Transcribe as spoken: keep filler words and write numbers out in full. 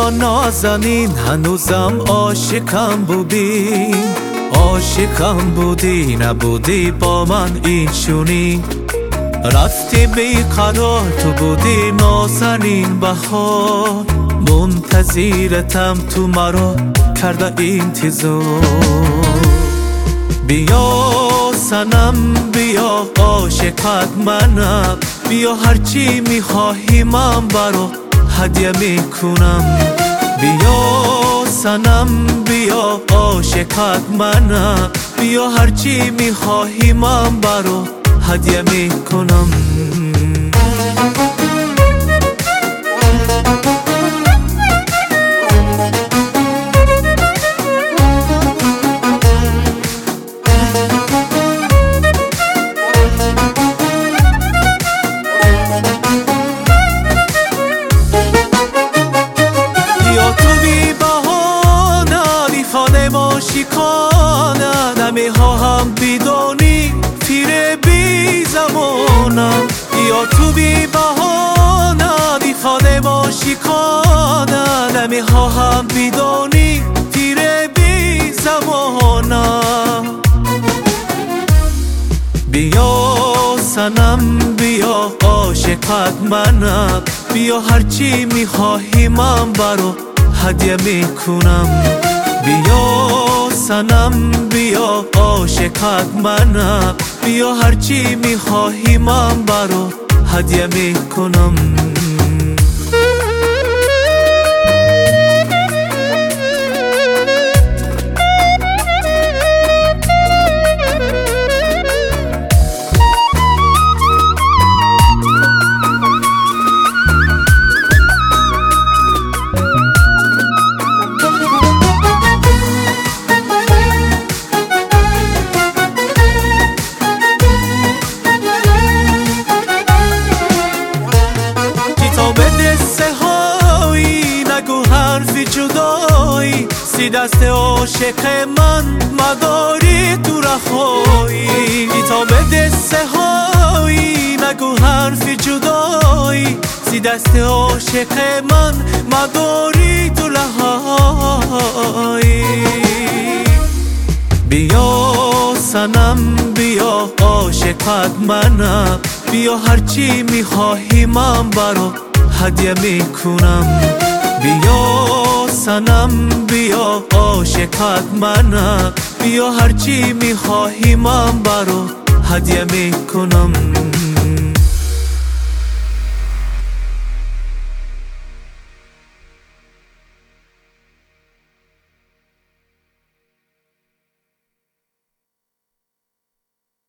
بیا نازنین هنوزم عاشقم بودی، عاشقم بودی نبودی با من این چونی. رفتی بیقرار تو بودی نازنین بهار، منتظرتم تو مرا کرده انتظار. بیا سنم بیا عاشقت منم، بیا هرچی میخواهی من برا هدیه میکنم. بیا سنم بیا عاشقت منم، بیا هرچی میخواهی من برا هدیه میکنم. نمیخواهم بدونی تیر بی زمانم، یا تو بی بهانه دیفانه باشی کانه. نمیخواهم بدونی تیر بی زمانم. بیا سنم بیا عاشقت منم، بیا هرچی میخواهی من برا هدیه میکنم. بیا سنم بیا عاشقت منم، بیا هرچی میخواهی من برا هدیه میکنم. سی دست عاشق من مداری تو رخایی، تا به دسته هایی نگو حرف جدایی. سی دست عاشق من مداری تو رخایی. بیا سنم بیا عاشقت منم، بیا هرچی میخواهی من برا هدیه میکنم. بیا سنم بیا عاشقت منم، بیا هرچی میخواهی من برا هدیه میکنم.